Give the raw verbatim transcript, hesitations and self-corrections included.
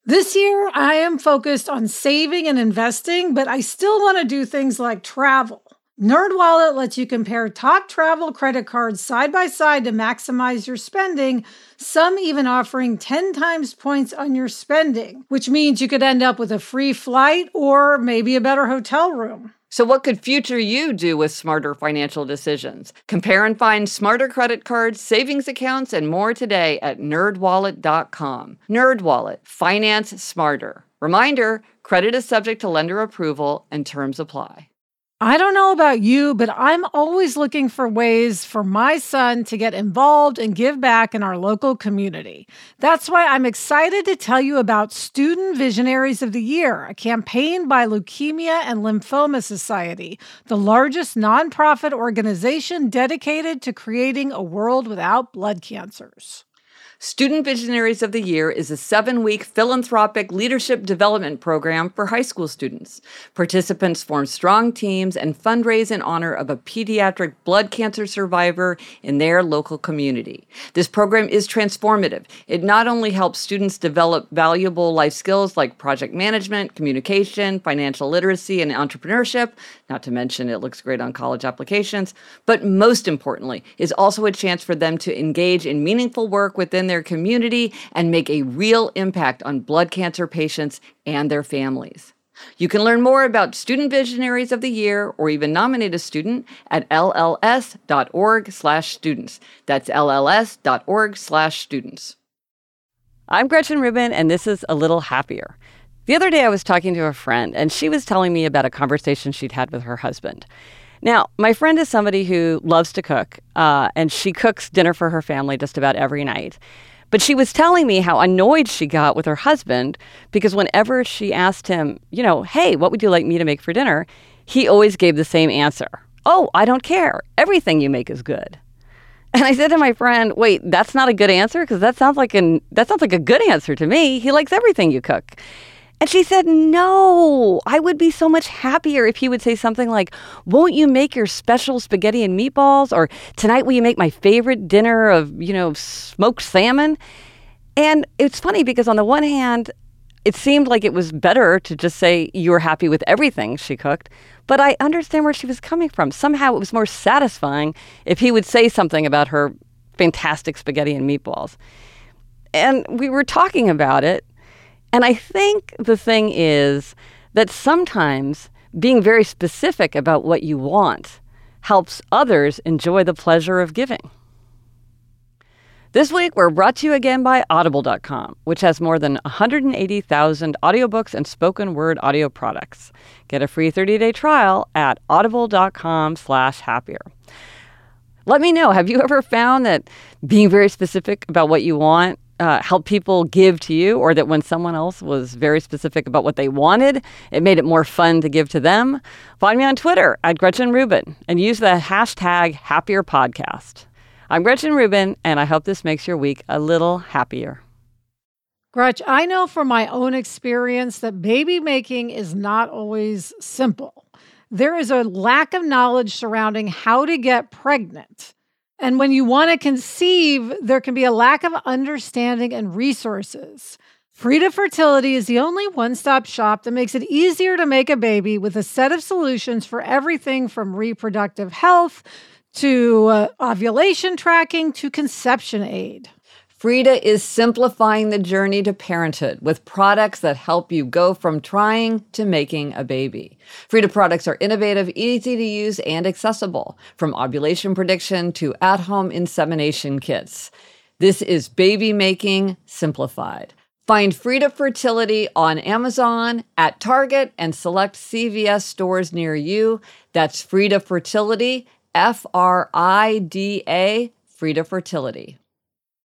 This year, I am focused on saving and investing, but I still want to do things like travel. NerdWallet lets you compare top travel credit cards side by side to maximize your spending, some even offering ten times points on your spending, which means you could end up with a free flight or maybe a better hotel room. So what could future you do with smarter financial decisions? Compare and find smarter credit cards, savings accounts, and more today at nerd wallet dot com. NerdWallet. Finance smarter. Reminder, credit is subject to lender approval and terms apply. I don't know about you, but I'm always looking for ways for my son to get involved and give back in our local community. That's why I'm excited to tell you about Student Visionaries of the Year, a campaign by Leukemia and Lymphoma Society, the largest nonprofit organization dedicated to creating a world without blood cancers. Student Visionaries of the Year is a seven-week philanthropic leadership development program for high school students. Participants form strong teams and fundraise in honor of a pediatric blood cancer survivor in their local community. This program is transformative. It not only helps students develop valuable life skills like project management, communication, financial literacy, and entrepreneurship, not to mention it looks great on college applications, but most importantly, is also a chance for them to engage in meaningful work within their community and make a real impact on blood cancer patients and their families. You can learn more about Student Visionaries of the Year or even nominate a student at L L S dot org slash students. That's L L S dot org slash students. I'm Gretchen Rubin, and this is A Little Happier. The other day I was talking to a friend, and she was telling me about a conversation she'd had with her husband. Now, my friend is somebody who loves to cook, uh, and she cooks dinner for her family just about every night. But she was telling me how annoyed she got with her husband because whenever she asked him, you know, hey, what would you like me to make for dinner? He always gave the same answer. Oh, I don't care. Everything you make is good. And I said to my friend, wait, that's not a good answer? Because that sounds like an that sounds like a good answer to me. He likes everything you cook. And she said, no, I would be so much happier if he would say something like, won't you make your special spaghetti and meatballs? Or tonight, will you make my favorite dinner of, you know, smoked salmon? And it's funny because on the one hand, it seemed like it was better to just say you were happy with everything she cooked. But I understand where she was coming from. Somehow it was more satisfying if he would say something about her fantastic spaghetti and meatballs. And we were talking about it. And I think the thing is that sometimes being very specific about what you want helps others enjoy the pleasure of giving. This week, we're brought to you again by Audible dot com, which has more than one hundred eighty thousand audiobooks and spoken word audio products. Get a free thirty-day trial at audible dot com slash happier. Let me know, have you ever found that being very specific about what you want Uh, help people give to you, or that when someone else was very specific about what they wanted, it made it more fun to give to them? Find me on Twitter at Gretchen Rubin and use the hashtag HappierPodcast. I'm Gretchen Rubin, and I hope this makes your week a little happier. Gretch, I know from my own experience that baby making is not always simple. There is a lack of knowledge surrounding how to get pregnant. And when you want to conceive, there can be a lack of understanding and resources. Frida Fertility is the only one-stop shop that makes it easier to make a baby with a set of solutions for everything from reproductive health to uh, ovulation tracking to conception aid. Frida is simplifying the journey to parenthood with products that help you go from trying to making a baby. Frida products are innovative, easy to use, and accessible, from ovulation prediction to at-home insemination kits. This is baby making simplified. Find Frida Fertility on Amazon, at Target, and select C V S stores near you. That's Frida Fertility, F R I D A, Frida Fertility.